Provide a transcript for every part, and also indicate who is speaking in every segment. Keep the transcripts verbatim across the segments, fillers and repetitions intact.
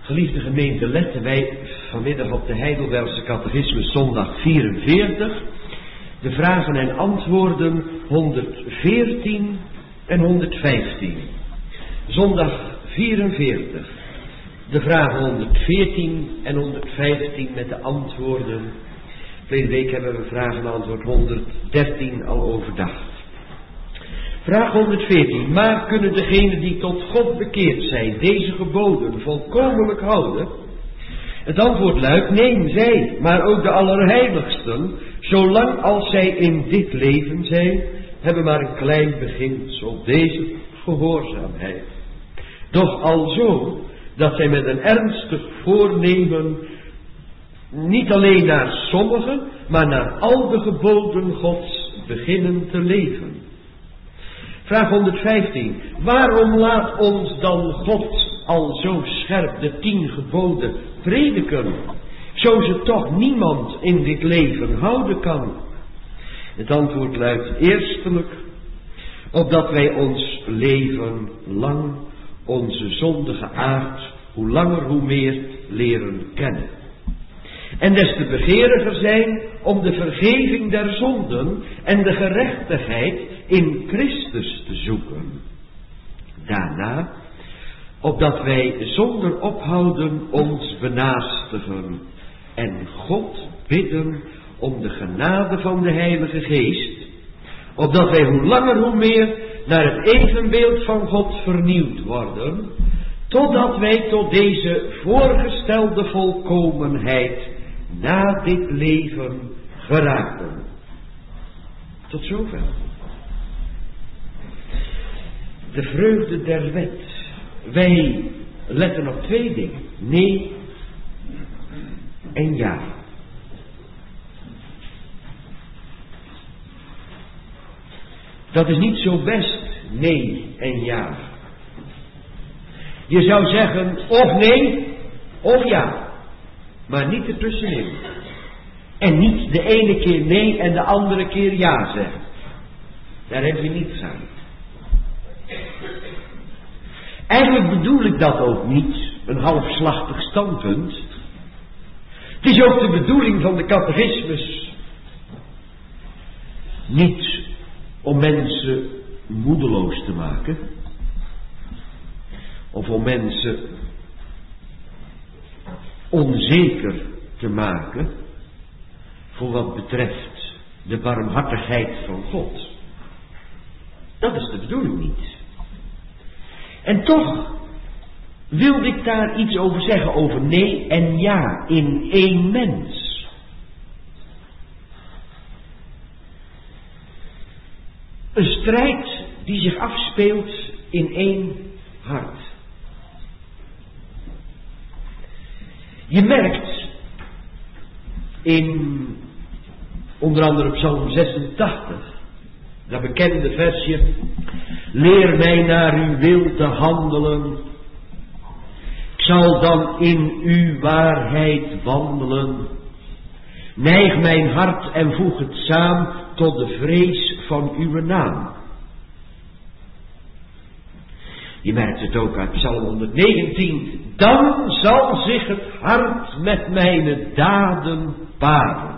Speaker 1: Geliefde gemeente, letten wij vanmiddag op de Heidelbergse Catechismus zondag vierenveertig, de vragen en antwoorden honderdveertien en honderdvijftien. Zondag vierenveertig, de vragen honderdveertien en honderdvijftien met de antwoorden. Verleden week hebben we vragen en antwoord honderddertien al overdacht. Vraag honderdveertien. Maar kunnen degenen die tot God bekeerd zijn deze geboden volkomenlijk houden? Het antwoord luidt: nee, zij, maar ook de allerheiligsten, zolang als zij in dit leven zijn, hebben maar een klein beginsel, deze gehoorzaamheid. Doch alzo dat zij met een ernstig voornemen niet alleen naar sommigen, maar naar al de geboden Gods beginnen te leven. Vraag honderdvijftien. Waarom laat ons dan God al zo scherp de tien geboden prediken, zo ze toch niemand in dit leven houden kan? Het antwoord luidt: eerstelijk, opdat wij ons leven lang onze zondige aard hoe langer hoe meer leren kennen. En des te begeeriger zijn om de vergeving der zonden en de gerechtigheid in Christus te zoeken. Daarna, opdat wij zonder ophouden ons benaastigen en God bidden om de genade van de Heilige Geest, opdat wij hoe langer hoe meer naar het evenbeeld van God vernieuwd worden, totdat wij tot deze voorgestelde volkomenheid na dit leven geraken. Tot zover. De vreugde der wet. Wij letten op twee dingen: nee en ja. Dat is niet zo best, nee en ja. Je zou zeggen of nee of ja, maar niet ertussenin. En niet de ene keer nee en de andere keer ja zeggen. Daar heb je niets aan. Eigenlijk bedoel ik dat ook niet, een halfslachtig standpunt. Het is ook de bedoeling van de catechismus niet om mensen moedeloos te maken, of om mensen onzeker te maken voor wat betreft de barmhartigheid van God. Dat is de bedoeling niet. En toch wilde ik daar iets over zeggen, over nee en ja in één mens. Een strijd die zich afspeelt in één hart. Je merkt in onder andere Psalm zesentachtig, dat bekende versje: leer mij naar uw wil te handelen, ik zal dan in uw waarheid wandelen. Neig mijn hart en voeg het saam tot de vrees van uw naam. Je merkt het ook uit Psalm honderdnegentien. Dan zal zich het hart met mijn daden paren.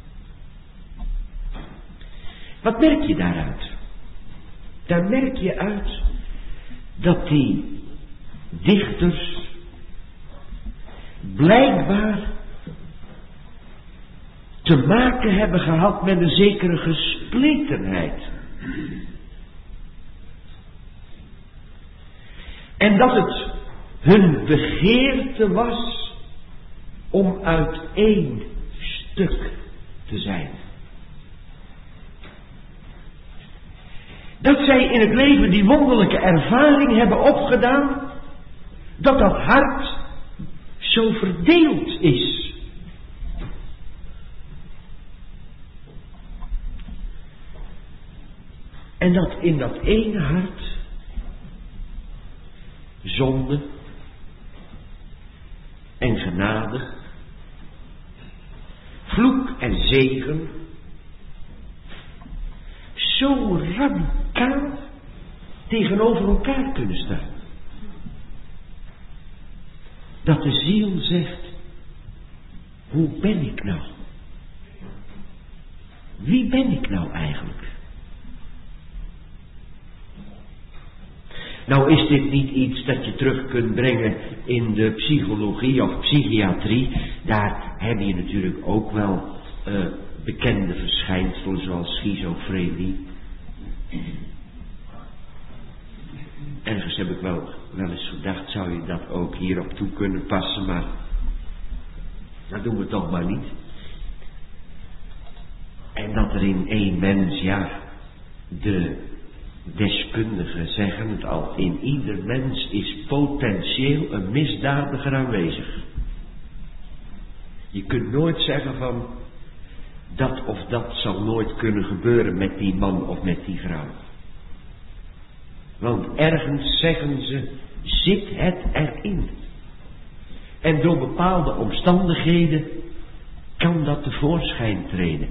Speaker 1: Wat merk je daaruit? Daar merk je uit dat die dichters blijkbaar te maken hebben gehad met een zekere gespletenheid. En dat het hun begeerte was om uit één stuk te zijn. Dat zij in het leven die wonderlijke ervaring hebben opgedaan, dat dat hart zo verdeeld is. En dat in dat ene hart zonde en genade, vloek en zegen zo radicaal tegenover elkaar kunnen staan. Dat de ziel zegt, hoe ben ik nou? Wie ben ik nou eigenlijk? Nou is dit niet iets dat je terug kunt brengen in de psychologie of psychiatrie. Daar heb je natuurlijk ook wel uh, bekende verschijnselen zoals schizofrenie. Ergens heb ik wel, wel eens gedacht, zou je dat ook hierop toe kunnen passen, maar dat doen we toch maar niet. En dat er in één mens, ja, de deskundigen zeggen het al, in ieder mens is potentieel een misdadiger aanwezig. Je kunt nooit zeggen van, dat of dat zal nooit kunnen gebeuren met die man of met die vrouw. Want ergens, zeggen ze, zit het erin. En door bepaalde omstandigheden kan dat tevoorschijn treden.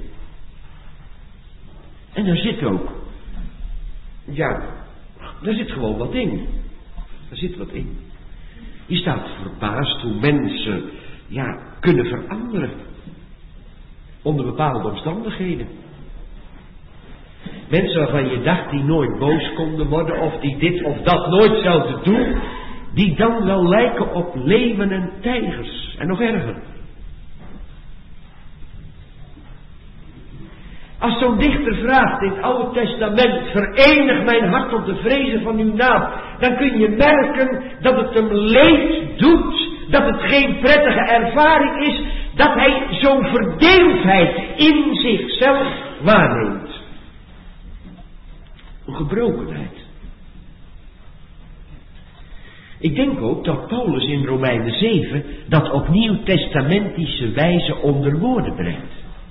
Speaker 1: En daar zit ook, ja, daar zit gewoon wat in. Daar zit wat in. Je staat verbaasd hoe mensen, ja, kunnen veranderen. Onder bepaalde omstandigheden. Mensen waarvan je dacht die nooit boos konden worden, of die dit of dat nooit zouden doen, die dan wel lijken op leeuwen en tijgers. En nog erger. Als zo'n dichter vraagt in het Oude Testament, verenig mijn hart tot de vrezen van uw naam, dan kun je merken dat het hem leed doet, dat het geen prettige ervaring is, dat hij zo'n verdeeldheid in zichzelf waarneemt. Een gebrokenheid. Ik denk ook dat Paulus in Romeinen zeven dat op nieuwtestamentische wijze onder woorden brengt.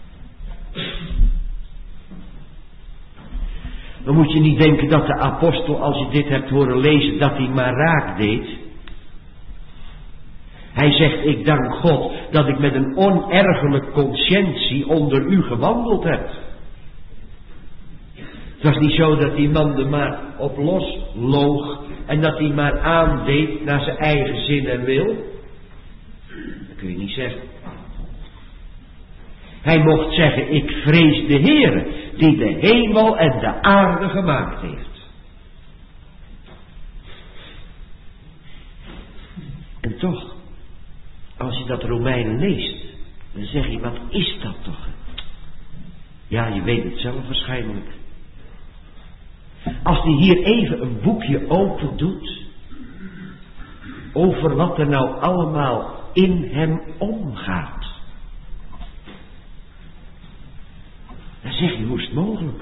Speaker 1: Dan moet je niet denken dat de apostel, als je dit hebt horen lezen, dat hij maar raak deed. Hij zegt, ik dank God dat ik met een onergerlijke conscientie onder u gewandeld heb. Het was niet zo dat die man er maar op los loog en dat hij maar aandeed naar zijn eigen zin en wil. Dat kun je niet zeggen. Hij mocht zeggen, ik vrees de Heere, die de hemel en de aarde gemaakt heeft. En toch, als je dat Romeinen leest, dan zeg je, wat is dat toch? Ja, je weet het zelf waarschijnlijk. Als hij hier even een boekje open doet, over wat er nou allemaal in hem omgaat, dan zeg je, hoe is het mogelijk?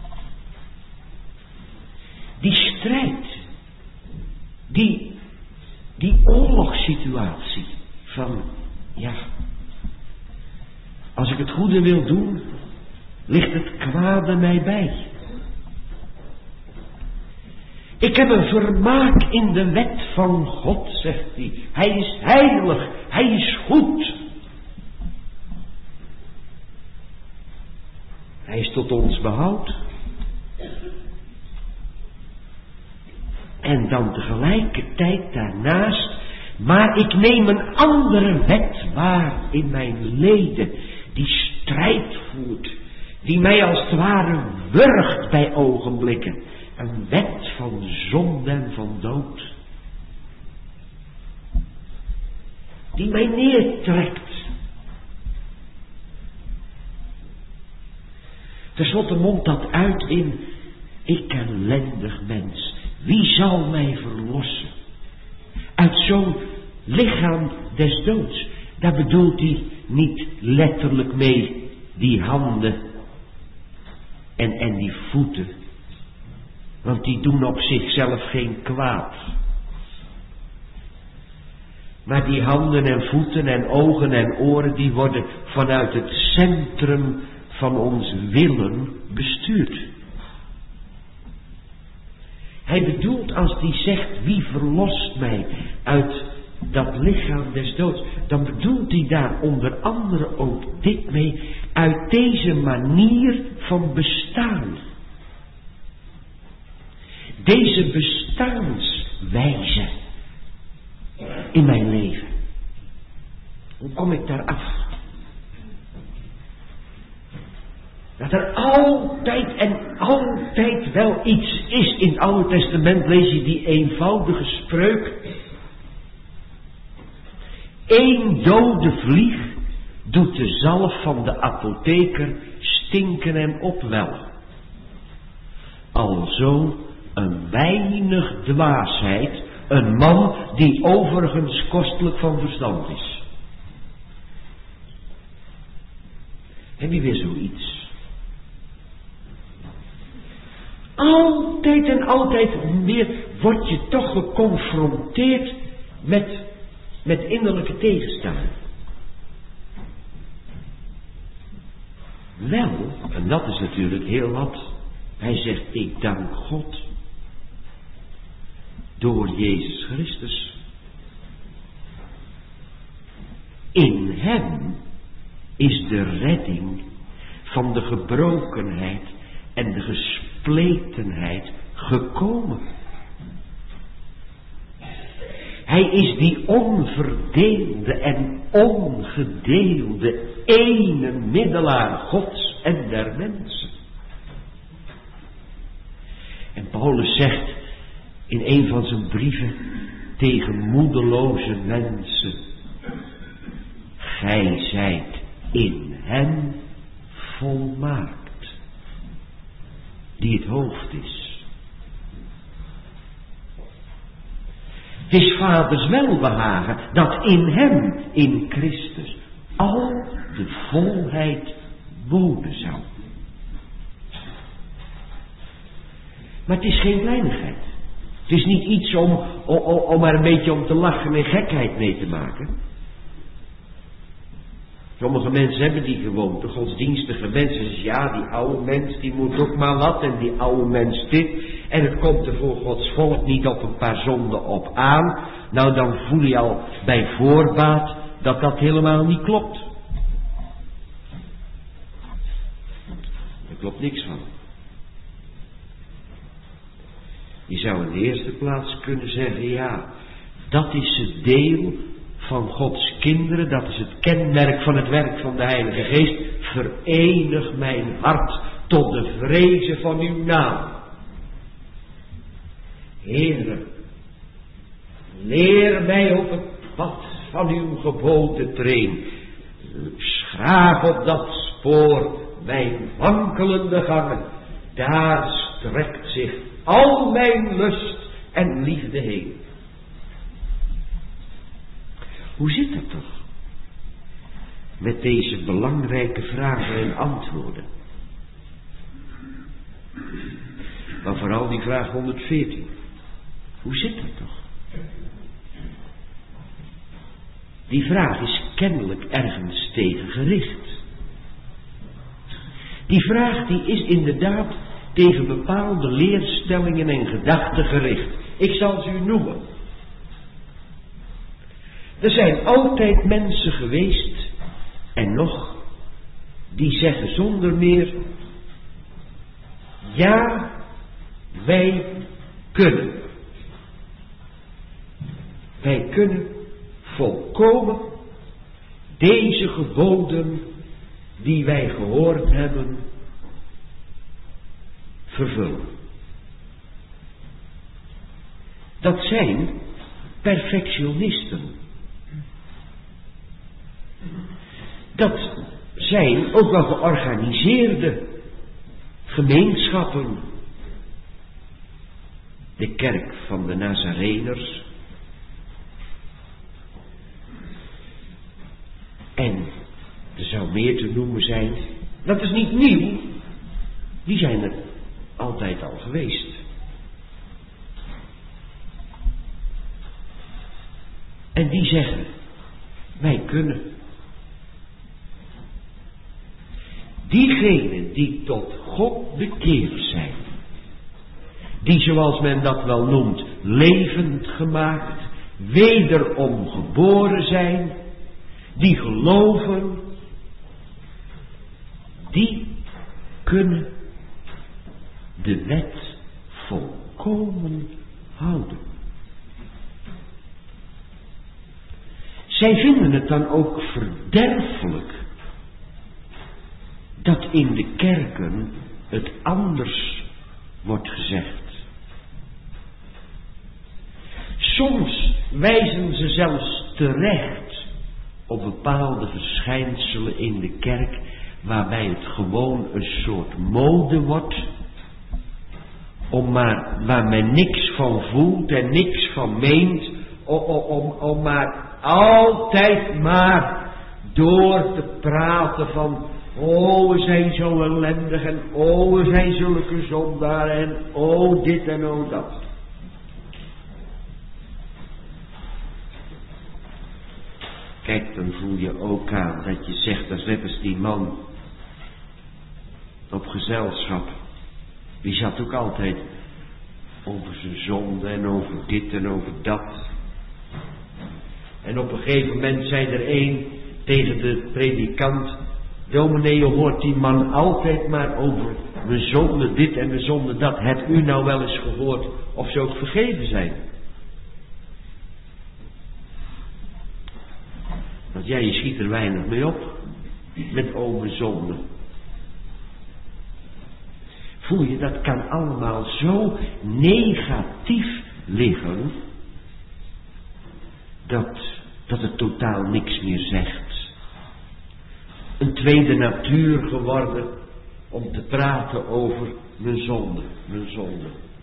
Speaker 1: Die strijd, die, die oorlogssituatie van, ja, als ik het goede wil doen, ligt het kwade mij bij. Ik heb een vermaak in de wet van God, zegt hij. Hij is heilig, hij is goed. Hij is tot ons behoud. En dan tegelijkertijd daarnaast, maar ik neem een andere wet waar in mijn leden, die strijd voert, die mij als het ware wurgt bij ogenblikken. Een wet van zonde en van dood. Die mij neertrekt. Ten slotte mondt dat uit in, ik ellendig mens, wie zal mij verlossen? Uit zo'n lichaam des doods. Daar bedoelt hij niet letterlijk mee die handen en, en die voeten. Want die doen op zichzelf geen kwaad. Maar die handen en voeten en ogen en oren, die worden vanuit het centrum van ons willen bestuurd. Hij bedoelt als hij zegt, wie verlost mij uit dat lichaam des doods, dan bedoelt hij daar onder andere ook dit mee, uit deze manier van bestaan. Deze bestaanswijze in mijn leven. kom ik daar af? Dat er altijd en altijd wel iets is. In het Oude Testament lees je die eenvoudige spreuk. Eén dode vlieg doet de zalf van de apotheker stinken en opwellen. Alzo een weinig dwaasheid, een man die overigens kostelijk van verstand is. Heb je weer zoiets? Altijd en altijd weer word je toch geconfronteerd met, met innerlijke tegenstelling. Wel, en dat is natuurlijk heel wat. Hij zegt, ik dank God. Door Jezus Christus. In hem is de redding van de gebrokenheid en de gespletenheid gekomen. Hij is die onverdeelde en ongedeelde ene middelaar Gods en der mensen. En Paulus zegt in een van zijn brieven tegen moedeloze mensen: gij zijt in hem volmaakt, die het hoofd is. Het is vaders welbehagen dat in hem, in Christus, al de volheid wonen zou. Maar het is geen kleinigheid. Het is niet iets om, om, om er een beetje om te lachen en gekheid mee te maken. Sommige mensen hebben die gewoonte, godsdienstige mensen. Dus ja, die oude mens die moet ook maar wat en die oude mens dit. En het komt er voor Gods volk niet op een paar zonden op aan. Nou, dan voel je al bij voorbaat dat dat helemaal niet klopt. Daar klopt niks van. Je zou in de eerste plaats kunnen zeggen, ja, dat is het deel van Gods kinderen, dat is het kenmerk van het werk van de Heilige Geest. Verenig mijn hart tot de vrezen van uw naam. Heere, leer mij op het pad van uw geboden treen. Schraag op dat spoor mijn wankelende gangen. Daar strekt zich al mijn lust en liefde heen. Hoe zit dat toch? Met deze belangrijke vragen en antwoorden. Maar vooral die vraag honderdveertien. Hoe zit dat toch? Die vraag is kennelijk ergens tegen gericht. Die vraag die is inderdaad tegen bepaalde leerstellingen en gedachten gericht. Ik zal ze u noemen. Er zijn altijd mensen geweest, en nog, die zeggen zonder meer, ja, wij kunnen. Wij kunnen volkomen deze geboden die wij gehoord hebben vervullen. Dat zijn perfectionisten. Dat zijn ook wel georganiseerde gemeenschappen. De kerk van de Nazareners. En er zou meer te noemen zijn. Dat is niet nieuw. Die zijn er altijd al geweest. En die zeggen, wij kunnen. Diegenen die tot God bekeerd zijn, die zoals men dat wel noemt, levend gemaakt, wederom geboren zijn, die geloven, die kunnen de wet volkomen houden. Zij vinden het dan ook verderfelijk dat in de kerken het anders wordt gezegd. Soms wijzen ze zelfs terecht op bepaalde verschijnselen in de kerk, waarbij het gewoon een soort mode wordt, om maar, waar men niks van voelt en niks van meent, om, om, om maar altijd maar door te praten van, oh, we zijn zo ellendig en oh, we zijn zulke zondaren en oh, dit en oh, dat. Kijk, dan voel je ook aan dat je zegt, als net als die man op gezelschap, die zat ook altijd over zijn zonde en over dit en over dat. En op een gegeven moment zei er een tegen de predikant, dominee, je hoort die man altijd maar over mijn zonde dit en mijn zonde dat. Hebt u nou wel eens gehoord of ze ook vergeven zijn? Want jij, je schiet er weinig mee op met over zonde. Voel je, dat kan allemaal zo negatief liggen, dat, dat het totaal niks meer zegt. Een tweede natuur geworden om te praten over mijn zonde, mijn zonde.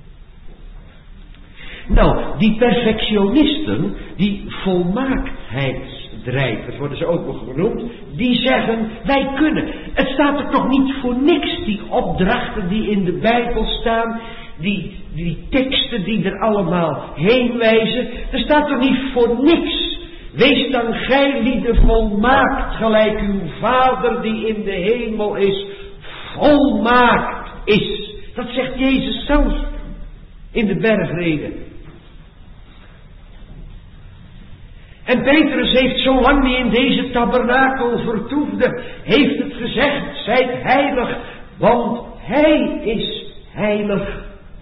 Speaker 1: Nou, die perfectionisten, die volmaakheidsdrijvers worden ze ook nog genoemd, die zeggen, wij kunnen. Het staat er toch niet voor niks, die opdrachten die in de Bijbel staan, die, die teksten die er allemaal heen wijzen, er staat er niet voor niks. Wees dan gij lieden volmaakt, gelijk uw Vader die in de hemel is, volmaakt is. Dat zegt Jezus zelf in de bergreden. En Petrus heeft, zolang hij in deze tabernakel vertoefde, heeft het gezegd, zijt heilig, want hij is heilig.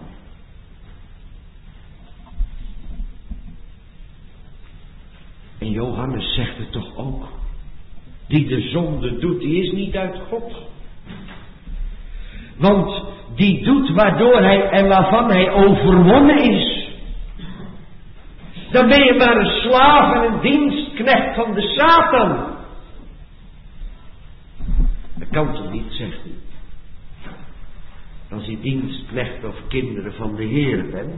Speaker 1: En Johannes zegt het toch ook. Die de zonde doet, die is niet uit God. Want die doet waardoor hij en waarvan hij overwonnen is. Dan ben je maar een slaaf en een dienstknecht van de Satan. Dat kan toch niet, zegt hij. Als je dienstknecht of kinderen van de Heer bent.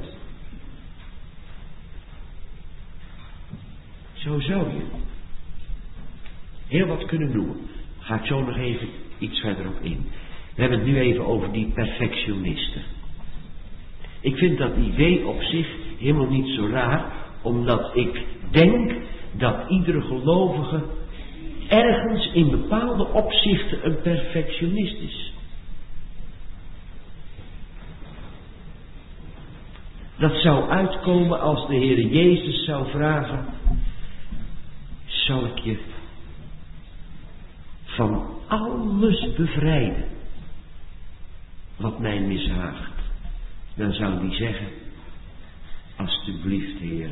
Speaker 1: Zo zou je heel wat kunnen noemen. Ga ik zo nog even iets verder op in. We hebben het nu even over die perfectionisten. Ik vind dat idee op zich helemaal niet zo raar, omdat ik denk dat iedere gelovige ergens in bepaalde opzichten een perfectionist is. Dat zou uitkomen als de Heer Jezus zou vragen, zal ik je van alles bevrijden wat mij mishaagt? Dan zou hij zeggen, alsjeblieft Heer,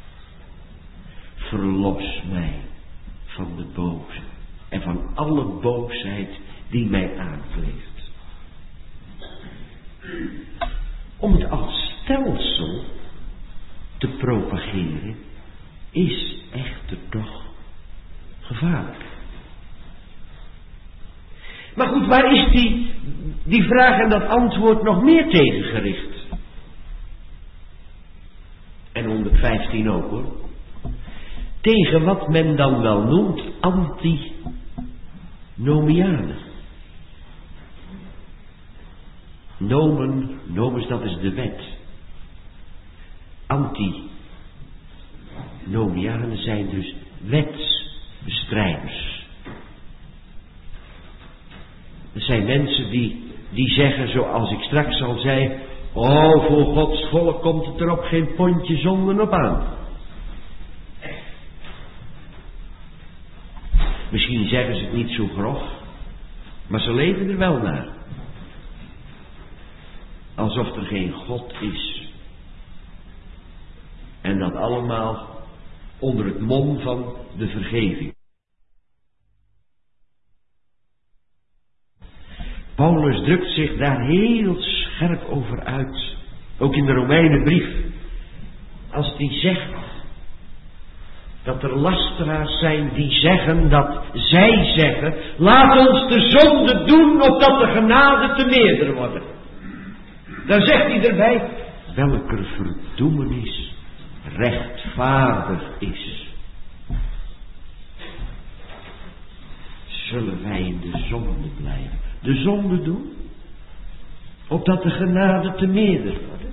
Speaker 1: verlos mij van de boze en van alle boosheid die mij aankleeft. Om het als stelsel te propageren is echter toch gevaarlijk. Maar goed, waar is die, die vraag en dat antwoord nog meer tegen gericht? En honderdvijftien ook hoor. Tegen wat men dan wel noemt antinomianen. Nomen, nomus, dat is de wet. Antinomianen zijn dus wetsbestrijders. Er zijn mensen die, die zeggen, zoals ik straks al zei, oh, voor Gods volk komt het er op geen pondje zonden op aan. Misschien zeggen ze het niet zo grof, maar ze leven er wel naar. Alsof er geen God is. En dat allemaal onder het mom van de vergeving. Paulus drukt zich daar heel scherp over uit. Ook in de Romeinenbrief. Als hij zegt dat er lasteraars zijn die zeggen dat zij zeggen, laat ons de zonde doen opdat de genade te meerder worden. Dan zegt hij erbij, welke verdoemenis rechtvaardig is. Zullen wij in de zonde blijven? De zonde doen? Opdat de genade te meerder worden?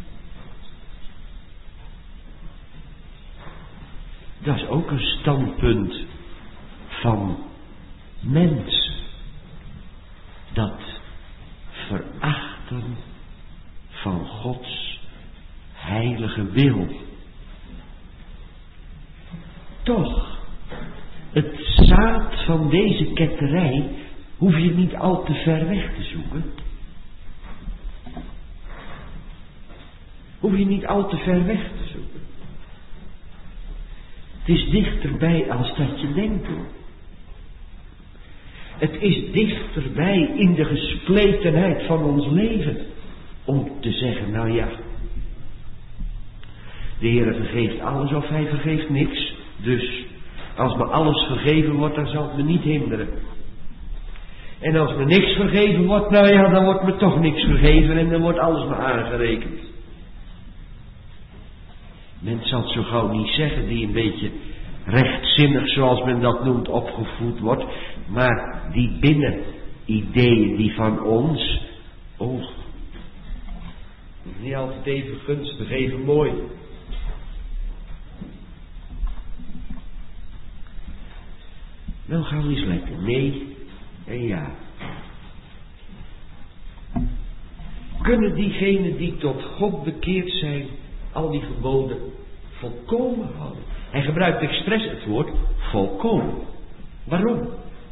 Speaker 1: Dat is ook een standpunt van mensen. Dat verachten van Gods heilige wil. Toch, het zaad van deze ketterij hoef je niet al te ver weg te zoeken. Hoef je niet al te ver weg te zoeken. Het is dichterbij als dat je denkt, hoor. Het is dichterbij in de gespletenheid van ons leven. Om te zeggen, nou ja, de Heer vergeeft alles of hij vergeeft niks. Dus als me alles vergeven wordt, dan zal het me niet hinderen. En als me niks vergeven wordt, nou ja, dan wordt me toch niks vergeven en dan wordt alles me aangerekend. Men zal het zo gauw niet zeggen die een beetje rechtzinnig, zoals men dat noemt, opgevoed wordt. Maar die binnenideeën die van ons, oh, niet altijd even gunstig, even mooi. Nou gaan we eens lekker nee en ja. Kunnen diegenen die tot God bekeerd zijn al die geboden volkomen houden? Hij gebruikt expres het woord volkomen. Waarom?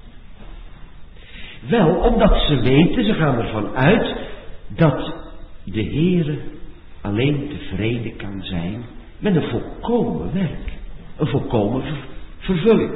Speaker 1: Wel, omdat ze weten, ze gaan ervan uit dat de Heere alleen tevreden kan zijn met een volkomen werk. Een volkomen ver- vervulling.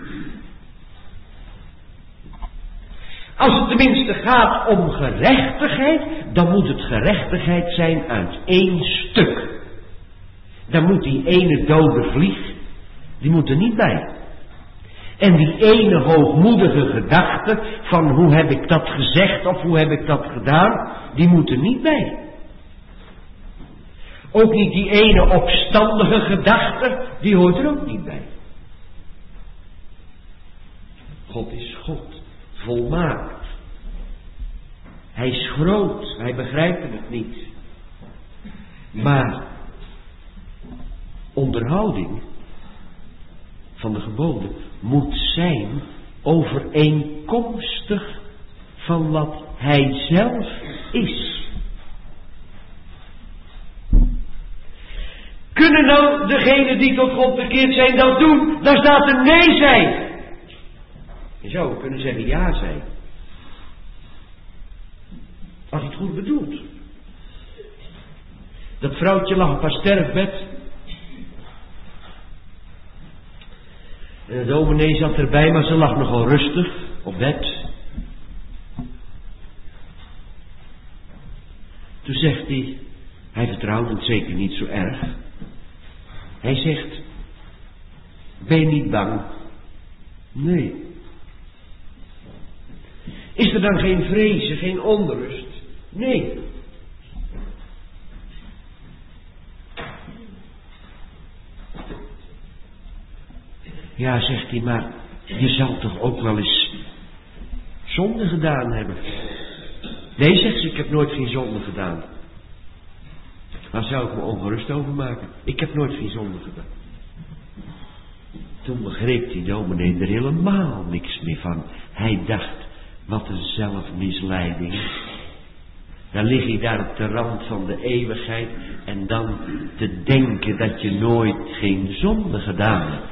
Speaker 1: Als het tenminste gaat om gerechtigheid, dan moet het gerechtigheid zijn uit één stuk. Dan moet die ene dode vlieg, die moet er niet bij. En die ene hoogmoedige gedachte van hoe heb ik dat gezegd of hoe heb ik dat gedaan, die moet er niet bij. Ook niet die ene opstandige gedachte, die hoort er ook niet bij. God is God. Volmaakt. Hij is groot, wij begrijpen het niet. Maar onderhouding van de geboden moet zijn overeenkomstig van wat hij zelf is. Kunnen nou degenen die tot God bekeerd zijn dat doen? Daar staat een nee zijn. Je zou kunnen zeggen ja zijn. Als het goed bedoelt. Dat vrouwtje lag op haar sterfbed. En de dominee zat erbij, maar ze lag nogal rustig op bed. Toen zegt hij, hij vertrouwt het zeker niet zo erg. Hij zegt, ben je niet bang? Nee. Is er dan geen vrees, geen onrust? Nee. Ja, zegt hij, maar je zal toch ook wel eens zonde gedaan hebben? Nee, zegt ze, ik heb nooit geen zonde gedaan. Waar zou ik me ongerust over maken? Ik heb nooit geen zonde gedaan. Toen begreep die dominee er helemaal niks meer van. Hij dacht, wat een zelfmisleiding. Dan lig je daar op de rand van de eeuwigheid en dan te denken dat je nooit geen zonde gedaan hebt.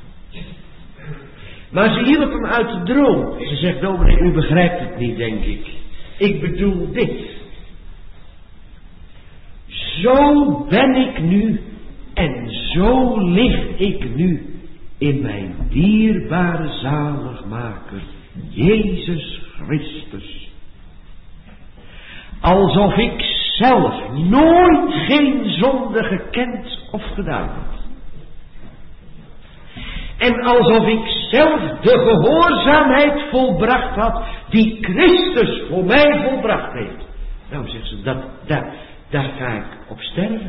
Speaker 1: Maar ze hielp hem uit de droom. Ze zegt, dominee, u begrijpt het niet, denk ik. Ik bedoel dit. Zo ben ik nu En zo lig ik nu in mijn dierbare zaligmaker, Jezus Christus. Alsof ik zelf nooit geen zonde gekend of gedaan had. En alsof ik zelf de gehoorzaamheid volbracht had die Christus voor mij volbracht heeft. Nou, zegt ze, dat, daar, daar ga ik op sterven.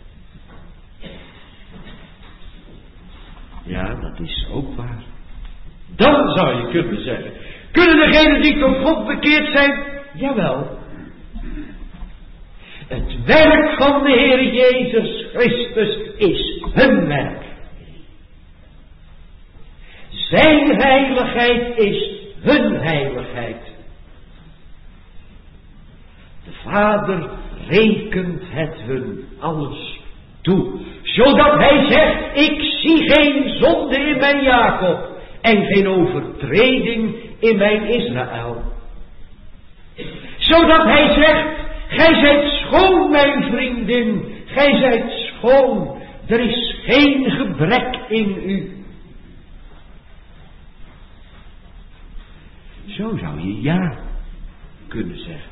Speaker 1: Ja, dat is ook waar. Dan zou je kunnen zeggen, kunnen degenen die tot God bekeerd zijn? Jawel. Het werk van de Heer Jezus Christus is hun werk. Zijn heiligheid is hun heiligheid. De Vader rekent het hun alles toe. Zodat hij zegt, ik zie geen zonde in mijn Jacob. En geen overtreding in mijn Israël. Zodat hij zegt, gij zijt schoon mijn vriendin. Gij zijt schoon. Er is geen gebrek in u. Zo zou je ja kunnen zeggen.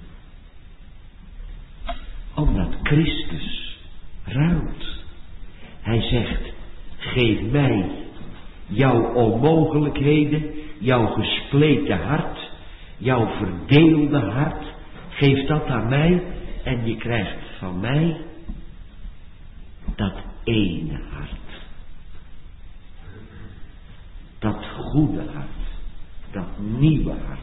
Speaker 1: Omdat Christus ruilt. Hij zegt, geef mij jouw onmogelijkheden, jouw gespleten hart, jouw verdeelde hart. Geef dat aan mij en je krijgt van mij dat ene hart. Dat goede hart. Dat nieuwe hart.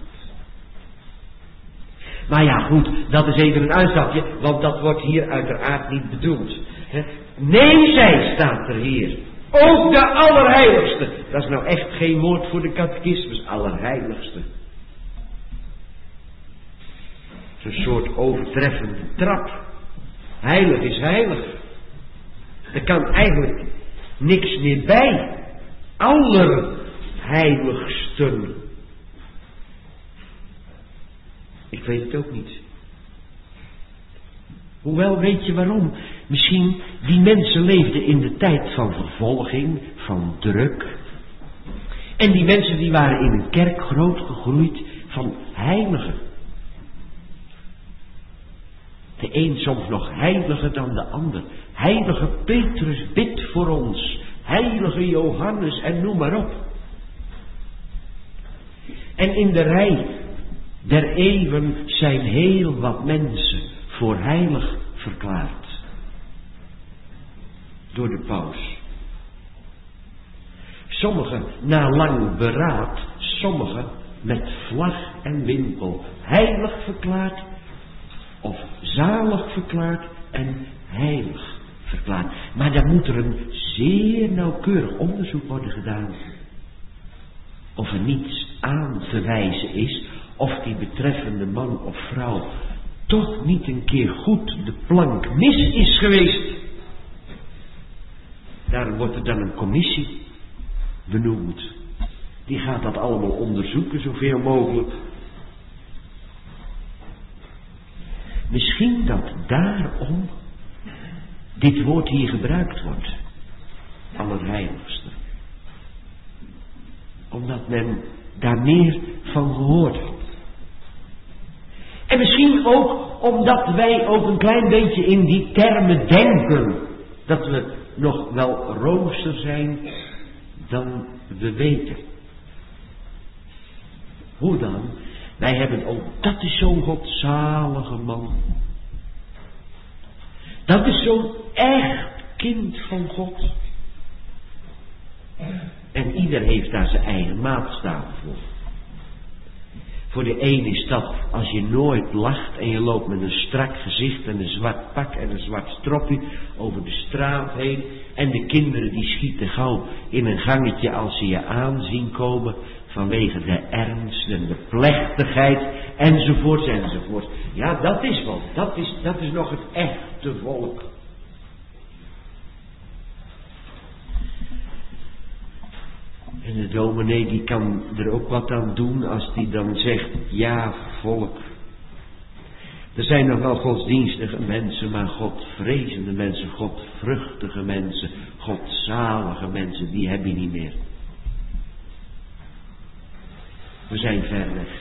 Speaker 1: Maar ja, goed, dat is even een uitstapje, want dat wordt hier uiteraard niet bedoeld. Nee, zij staat er hier. Ook de Allerheiligste. Dat is nou echt geen woord voor de catechismus, Allerheiligste. Zo'n soort overtreffende trap. Heilig is heilig. Er kan eigenlijk niks meer bij. Allerheiligsten. Ik weet het ook niet. Hoewel, weet je waarom? Misschien die mensen leefden in de tijd van vervolging, van druk. En die mensen die waren in een kerk groot gegroeid van heiligen. De een soms nog heiliger dan de ander. Heilige Petrus bidt voor ons. Heilige Johannes en noem maar op. En in de rij der eeuwen zijn heel wat mensen voor heilig verklaard. Door de paus. Sommigen na lang beraad, sommigen met vlag en wimpel. Heilig verklaard of zalig verklaard en heilig verklaard. Maar dan moet er een zeer nauwkeurig onderzoek worden gedaan. Of er niets aan te wijzen is, of die betreffende man of vrouw toch niet een keer goed de plank mis is geweest. Daarom wordt er dan een commissie benoemd. Die gaat dat allemaal onderzoeken, zoveel mogelijk. Misschien dat daarom dit woord hier gebruikt wordt. Allerheiligste. Omdat men daar meer van gehoord had. En misschien ook omdat wij ook een klein beetje in die termen denken. Dat we nog wel roomser zijn dan we weten. Hoe dan? Wij hebben ook, dat is zo'n godzalige man. Dat is zo'n echt kind van God. En ieder heeft daar zijn eigen maatstaven voor. Voor de een is dat als je nooit lacht en je loopt met een strak gezicht en een zwart pak en een zwart stropje over de straat heen. En de kinderen die schieten gauw in een gangetje als ze je aanzien komen vanwege de ernst en de plechtigheid enzovoort enzovoort. Ja, dat is wel, dat is, dat is nog het echte volk. En de dominee die kan er ook wat aan doen als die dan zegt, ja volk. Er zijn nog wel godsdienstige mensen, maar godvrezende mensen, godvruchtige mensen, godzalige mensen, die heb je niet meer. We zijn ver weg.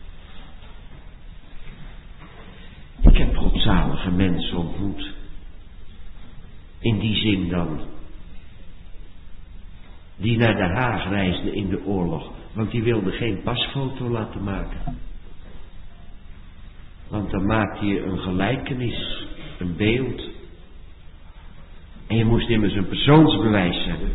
Speaker 1: Ik heb godzalige mensen ontmoet. In die zin dan. Die naar Den Haag reisden in de oorlog. Want die wilden geen pasfoto laten maken. Want dan maakte je een gelijkenis, een beeld. En je moest immers een persoonsbewijs hebben.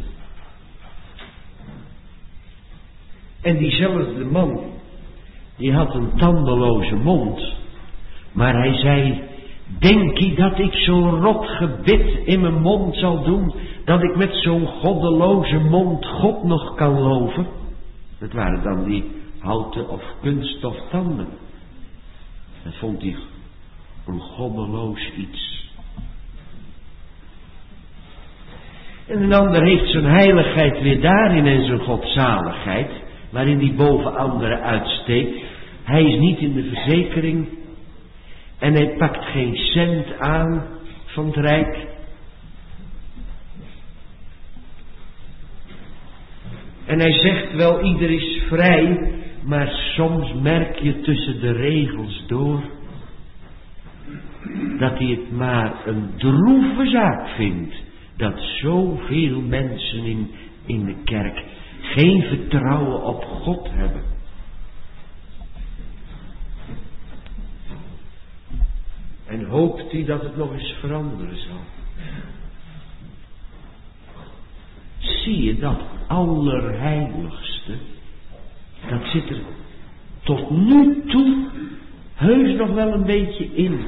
Speaker 1: En diezelfde man, die had een tandeloze mond. Maar hij zei, denk je dat ik zo'n rot gebit in mijn mond zal doen, dat ik met zo'n goddeloze mond God nog kan loven? Dat waren dan die houten of kunststof tanden. Dat vond hij een goddeloos iets. En een ander heeft zijn heiligheid weer daarin en zijn godzaligheid, waarin hij boven anderen uitsteekt. Hij is niet in de verzekering en hij pakt geen cent aan van het rijk. En hij zegt wel, ieder is vrij, maar soms merk je tussen de regels door dat hij het maar een droeve zaak vindt dat zoveel mensen in, in de kerk geen vertrouwen op God hebben. En hoopt hij dat het nog eens veranderen zal. Zie je dat allerheiligste, dat zit er tot nu toe heus nog wel een beetje in.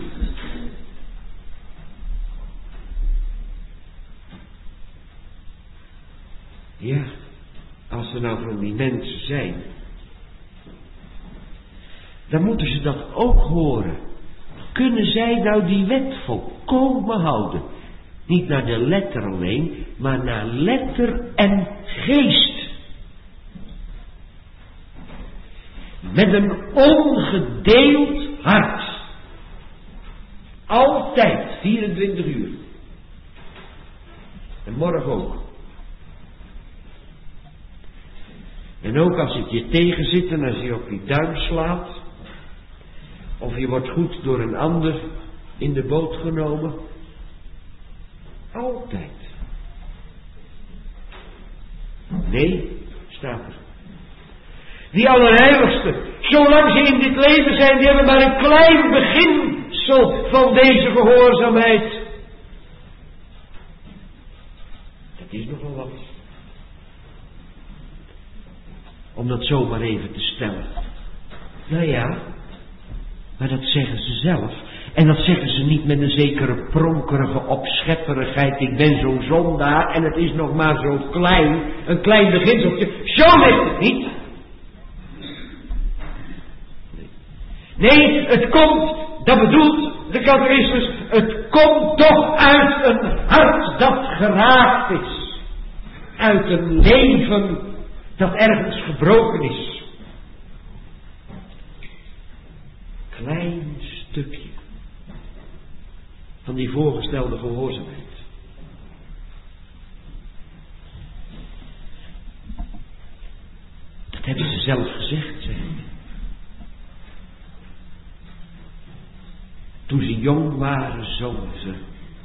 Speaker 1: Ja, als er nou van die mensen zijn, dan moeten ze dat ook horen. Kunnen zij nou die wet volkomen houden? Niet naar de letter alleen, maar naar letter en geest. Met een ongedeeld hart. Altijd, vierentwintig uur. En morgen ook. En ook als het je tegenzit en als je op je duim slaat, of je wordt goed door een ander in de boot genomen. Altijd. Nee, staat er. Die allerheiligsten, zolang ze in dit leven zijn, die hebben maar een klein beginsel van deze gehoorzaamheid. Dat is nogal wat. Om dat zomaar even te stellen. Nou ja, maar dat zeggen ze zelf. En dat zeggen ze niet met een zekere pronkerige opschepperigheid. Ik ben zo'n zondaar en het is nog maar zo klein. Een klein beginseltje. Zo is het niet. Nee, het komt, dat bedoelt de catechismus, het komt toch uit een hart dat geraakt is. Uit een leven dat ergens gebroken is. Klein stukje van die voorgestelde gehoorzaamheid. Dat hebben ze zelf gezegd, zeg. Toen ze jong waren, zongen ze: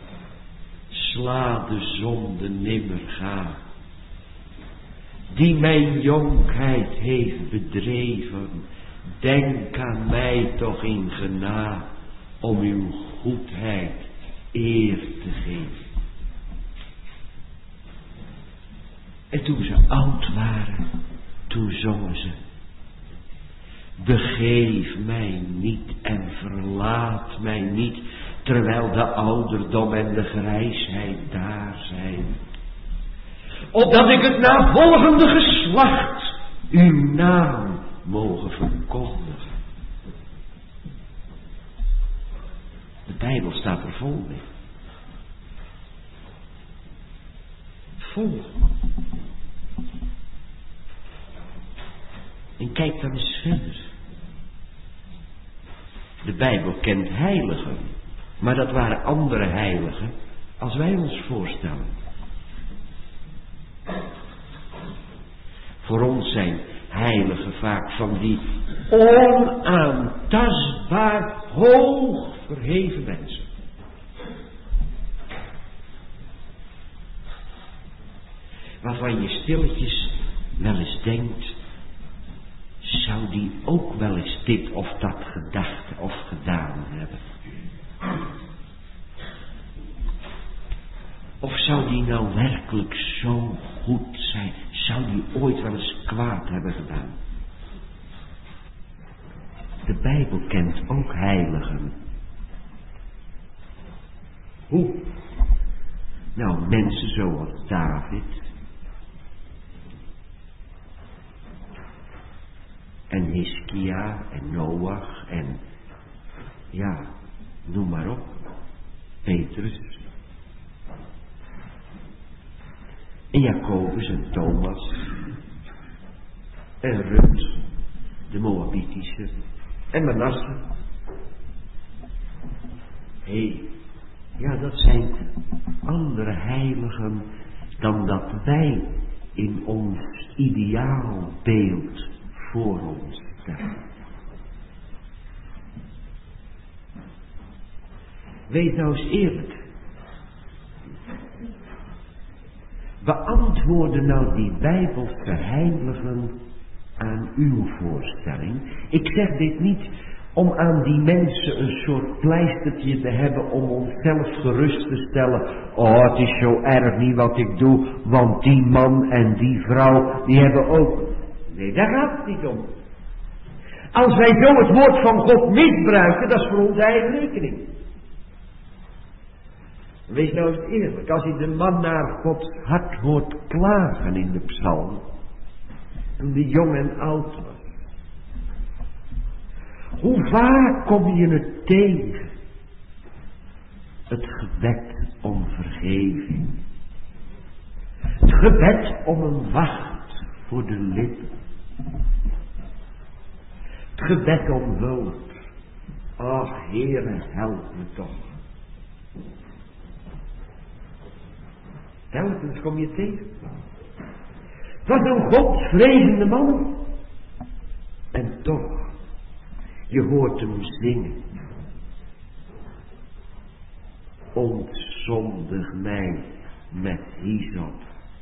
Speaker 1: sla de zonde nimmer ga, die mijn jonkheid heeft bedreven. Denk aan mij toch in genade, om uw goedheid eer te geven. En toen ze oud waren, toen zongen ze: begeef mij niet en verlaat mij niet, terwijl de ouderdom en de grijsheid daar zijn, opdat ik het navolgende geslacht uw naam mogen verkondigen. De Bijbel staat er vol mee. Vol. En kijk dan eens verder. De Bijbel kent heiligen, maar dat waren andere heiligen als wij ons voorstellen. Voor ons zijn heiligen vaak van die onaantastbaar hoog verheven mensen. Waarvan je stilletjes wel eens denkt, zou die ook wel eens dit of dat gedacht of gedaan hebben? Of zou die nou werkelijk zo goed zijn? Zou die ooit wel eens kwaad hebben gedaan? De Bijbel kent ook heiligen. Hoe? Nou, mensen zoals David. En Hiskia en Noach en ja, noem maar op. Petrus. En Jacobus en Thomas. En Rut, de Moabitische. En Manasse. Hé, hey, ja, dat zijn andere heiligen dan dat wij in ons ideaalbeeld voor ons stellen. Wees nou eens eerlijk. Beantwoorden nou die Bijbelse heiligen aan uw voorstelling. Ik zeg dit niet om aan die mensen een soort pleistertje te hebben om onszelf gerust te stellen. Oh, het is zo erg niet wat ik doe, want die man en die vrouw, die hebben ook... Nee, daar gaat het niet om. Als wij zo het woord van God misbruiken, dat is voor onze eigen rekening. Wees nou eens eerlijk, als je de man naar Gods hart hoort klagen in de psalm, toen die jong en oud was. Hoe vaak kom je het tegen? Het gebed om vergeving. Het gebed om een wacht voor de lippen. Het gebed om hulp. Ach, Heere, help me toch. Telkens kom je tegen. Wat een godvrezende man. En toch, je hoort hem zingen. Ontzondig mij met hyssop.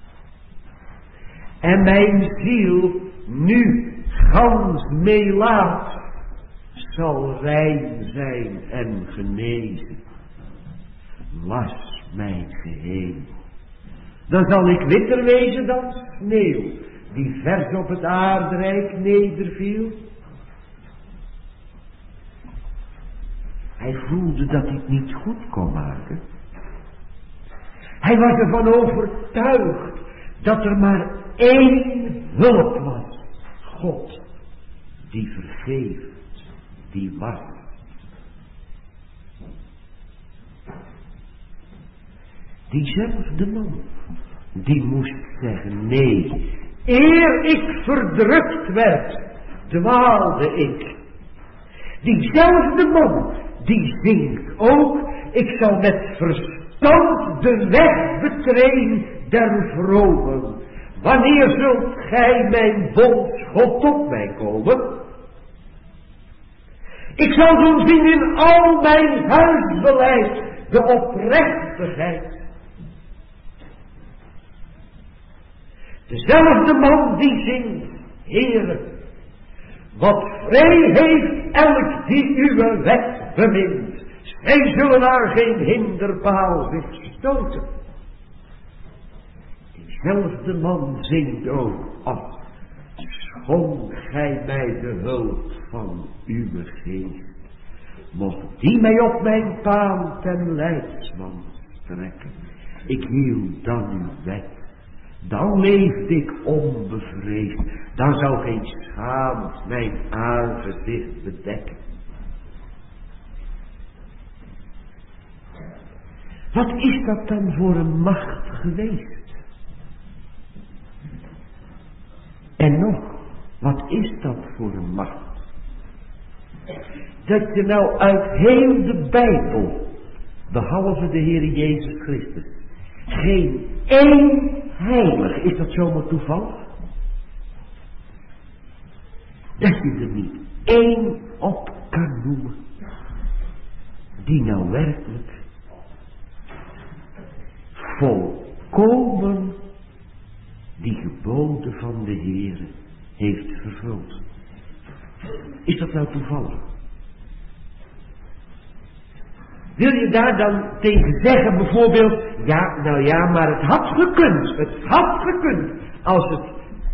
Speaker 1: En mijn ziel nu gans meelaat zal rein zijn en genezen. Was mijn geheel. Dan zal ik witter wezen dan sneeuw, die vers op het aardrijk nederviel. Hij voelde dat hij het niet goed kon maken. Hij was ervan overtuigd dat er maar één hulp was. God, die vergeeft, die wacht. Diezelfde man, die moest zeggen, nee, eer ik verdrukt werd, dwaalde ik. Diezelfde man, die zingt ook, ik zal met verstand de weg betreden der vromen. Wanneer zult gij mijn bondsgod tot mij komen? Ik zal doen zien in al mijn huisbeleid de oprechtigheid. Dezelfde man die zingt, Heere, wat vrij heeft elk die uw wet bemint. Zij zullen naar geen hinderpaal zich stoten. Diezelfde man zingt ook, ach, schonk gij mij de hulp van uw geest. Mocht die mij op mijn paal ten leidsman strekken. Ik hield dan uw wet. Dan leefde ik onbevreesd. Dan zou geen schaamte mijn aangezicht bedekken. Wat is dat dan voor een macht geweest? En nog, wat is dat voor een macht? dat je nou uit heel de Bijbel, behalve de Heer Jezus Christus, geen één heilige, is dat zomaar toevallig? Dat je er niet één op kan noemen, die nou werkelijk volkomen die geboden van de Heer heeft vervuld. Is dat nou toevallig? Wil je daar dan tegen zeggen bijvoorbeeld, ja, nou ja, maar het had gekund, het had gekund, als het...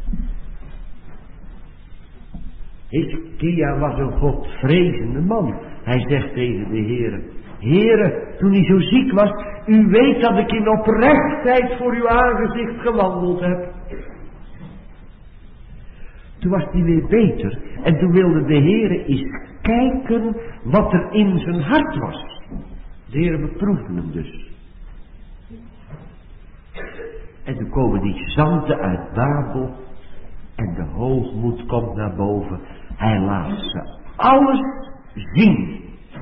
Speaker 1: Hizkia was een godvrezende man. Hij zegt tegen de Heere, Heere, toen hij zo ziek was, u weet dat ik in oprechtheid voor uw aangezicht gewandeld heb. Toen was hij weer beter en toen wilde de Heere eens kijken wat er in zijn hart was. De Heere beproefde hem dus. En toen komen die zanten uit Babel en de hoogmoed komt naar boven. Hij laat ze alles zien.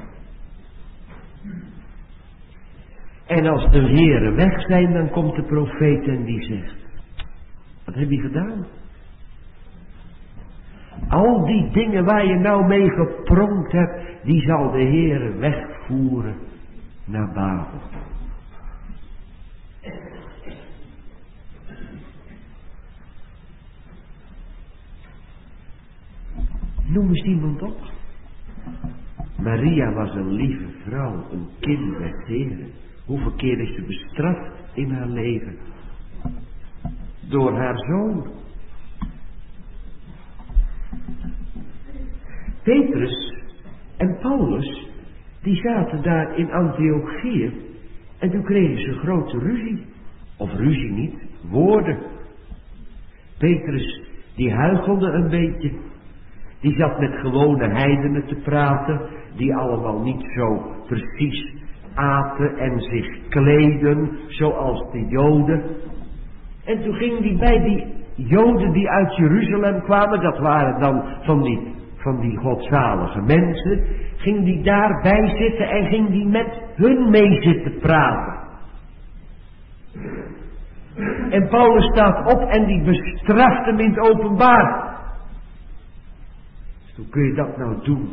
Speaker 1: En als de heren weg zijn, dan komt de profeet en die zegt, wat heb je gedaan? Al die dingen waar je nou mee gepronkt hebt, die zal de Heere wegvoeren naar Babel. Noem eens iemand op. Maria was een lieve vrouw, een kind des Heren. Hoeveel keer is ze bestraft in haar leven? Door haar zoon. Petrus en Paulus, die zaten daar in Antiochië en toen kregen ze grote ruzie. Of ruzie niet, woorden. Petrus, die huichelde een beetje. Die zat met gewone heidenen te praten, die allemaal niet zo precies aten en zich kleden zoals de Joden. En toen ging die bij die Joden die uit Jeruzalem kwamen, dat waren dan van die, van die godzalige mensen, ging die daarbij zitten en ging die met hun mee zitten praten. En Paulus staat op en die bestraft hem in het openbaar. Hoe kun je dat nou doen?